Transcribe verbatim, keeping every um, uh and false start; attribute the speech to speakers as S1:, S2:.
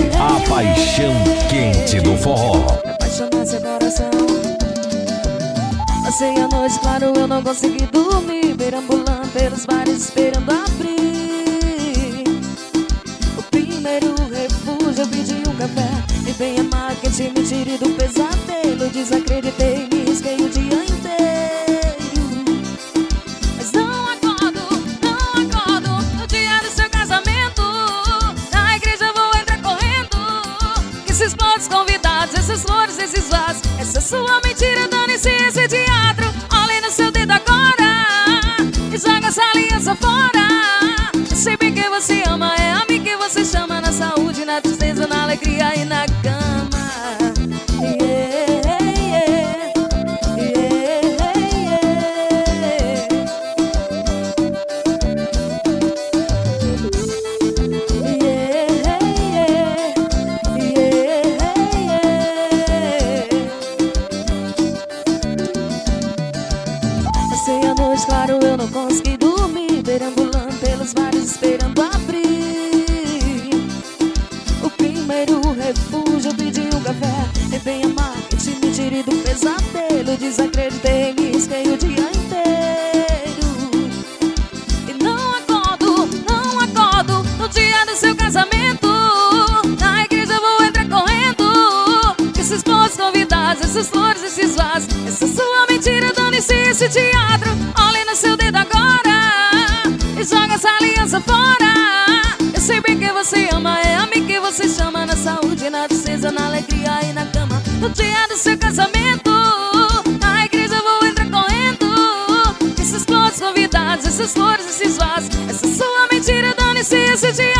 S1: A paixão quente do forró.
S2: Apaixonar seu coração. Passei a noite, claro, eu não consegui dormir, perambulando pelos bares esperando abrir. O primeiro refúgio eu pedi um café e bem amar que te me tire do pesadelo. Desacreditei, me risquei o dia inteiro, mas não acordo, não acordo no dia do seu casamento. Na igreja eu vou entrar correndo, que esses potes convidados, essas flores, esses vasos, essa sua mentira, dane-se esse teatro. Olhe no seu dedo agora e joga essa aliança fora. Eu sei bem que você ama, é a mim que você chama, na saúde, na tristeza, na alegria e na cama. Yeah, yeah, yeah, Passei a noite, claro, eu não consegui dormir, perambulando pelos bares esperando abrir. O primeiro refúgio eu pedi um café e bem amar que te me tire do pesadelo. Desacreditei, me risquei o dia inteiro, e não acordo, não acordo no dia do seu casamento. Na igreja eu vou entrar correndo, que esses potes convidados, essas flores, esses vasos, essa sua mentira, dane-se esse teatro. Olhe no seu dedo agora e joga essa aliança fora. Eu sei bem que você ama, é a mim que você chama, na saúde, na tristeza, na alegria e na cama. No dia do seu casamento, na igreja eu vou entrar correndo, esses potes convidados, essas flores, esses vasos, essa sua mentira, dane-se esse teatro.